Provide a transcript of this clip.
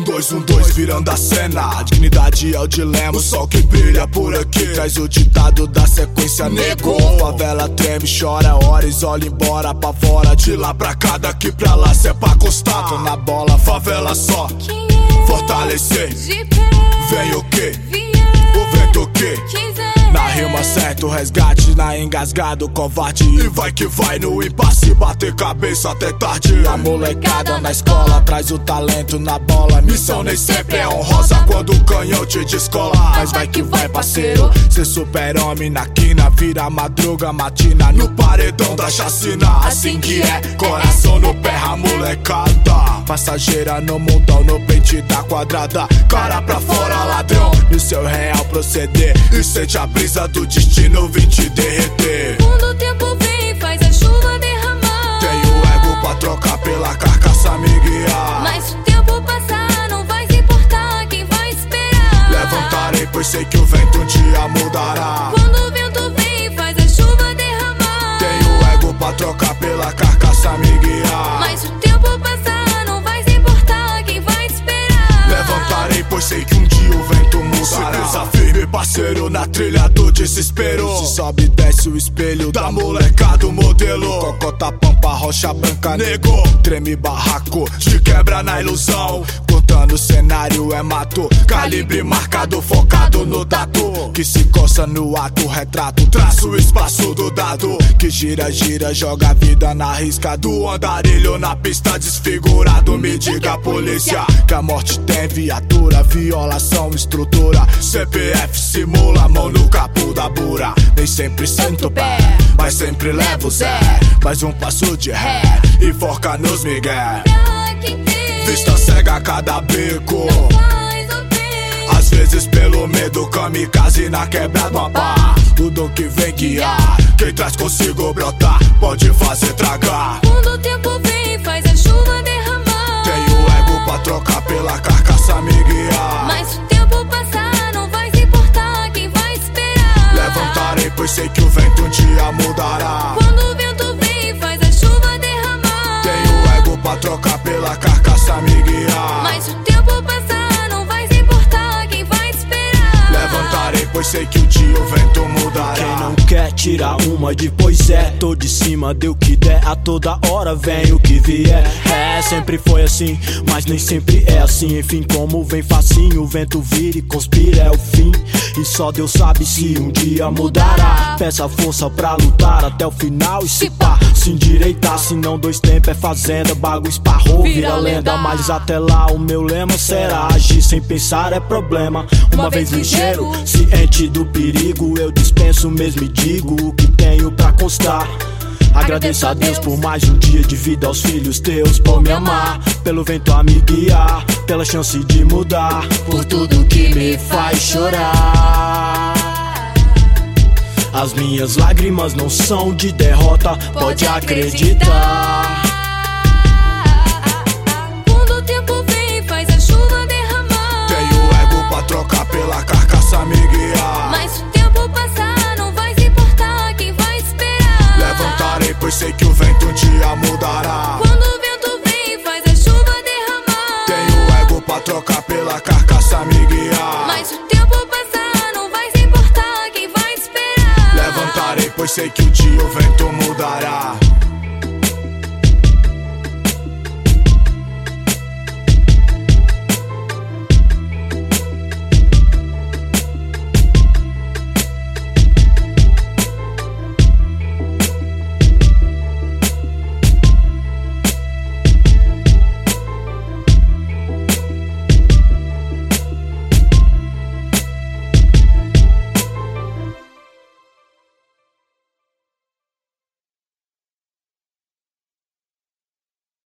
1, 2, virando a cena. A dignidade é o dilema, o sol que brilha por aqui traz o ditado da sequência, nego. Favela treme, chora, horas, olha embora pra fora. De lá pra cá, daqui pra lá, cê é pra acostar. Tô na bola, favela só fortalecer. Vem o quê? O vento que na rima certo, resgate, na engasgado, covarde. E vai que vai no impasse, bater cabeça até tarde. A molecada na escola traz o talento na bola. Missão nem sempre é honrosa quando o canhão te descola. Mas vai que vai, parceiro, cê super-homem na quina. Vira madruga, matina no paredão da chacina. Assim que é, coração no pé, a molecada passageira no montão, no pente da quadrada. Cara pra fora, ladrão, no seu real proceder. E sente a brisa do destino vir te derreter. Quando o tempo vem, faz a chuva derramar. Tenho ego pra trocar pela carcaça me guiar. Mas se o tempo passar, não vai se importar quem vai esperar. Levantarei, pois sei que o vento um dia mudará. Quando o vento vem, faz a chuva derramar. Tenho ego pra trocar pela carcaça me guiar. Mas se o tempo passar, não vai se importar quem vai esperar. Levantarei, pois sei que um dia o vento mudará. Certeza firme, parceiro, na trilha do desespero. Se sobe e desce o espelho da molecada, o modelo. Cocota, pampa, rocha branca, nego. Treme barraco, de quebra na ilusão. Cortando o cenário é mato. Calibre marcado, focado no tatu. Que se coça no ato, retrato. Traço o espaço do dado. Que gira, gira, joga a vida na risca do andarilho. Na pista desfigurado, me diga a polícia que a morte tem viatura, violação, estrutura. CPF simula, mão no capô da bura. Nem sempre sento o pé, mas sempre levo Zé. Mais um passo de ré e forca nos migué. Vista cega a cada beco, às vezes pelo medo, kamikaze na quebrada, papá. O dom que vem guiar, quem traz consigo brotar, pode fazer tragar. Quando o tempo vem, faz a chuva derramar. Tenho ego pra trocar pela carcaça me guiar. Mas se o tempo passar, não vai se importar quem vai esperar. Levantarei, pois sei que o vento um dia mudará. Quando o vento vem, faz a chuva derramar. Tenho ego pra trocar pela carcaça me guiar. Mas se o tempo passar, não vai se importar quem vai esperar. Levantarei, pois sei que um dia o vento mudará. Quem não quer tirar uma, depois tô de cima, deu o que der. A toda hora vem o que vier. Sempre foi assim, mas nem sempre é assim. Enfim, como vem facinho, o vento vira e conspira, é o fim. E só Deus sabe se um dia mudará. Peça força pra lutar até o final e se pá, se endireitar. Se não 2 tempos é fazenda, bagulho esparrou, vira lenda. Mas até lá o meu lema será: agir sem pensar é problema. Uma vez ligeiro, ciente do perigo, eu dispenso mesmo e digo o que tenho pra constar. Agradeço a Deus por mais um dia de vida, aos filhos teus por me amar, pelo vento a me guiar, pela chance de mudar, por tudo que me faz chorar. As minhas lágrimas não são de derrota, pode acreditar. Quando o tempo vem, faz a chuva derramar. Tenho ego pra trocar pela carcaça me guiar. Mas se o tempo passar, não vai se importar quem vai esperar. Levantarei, pois sei que o vento um dia mudará. Quando o vento vem, faz a chuva derramar. Tenho ego pra trocar pela carcaça me guiar. Mas se o tempo passar, não vai se importar quem vai esperar. Levantarei, pois sei que o dia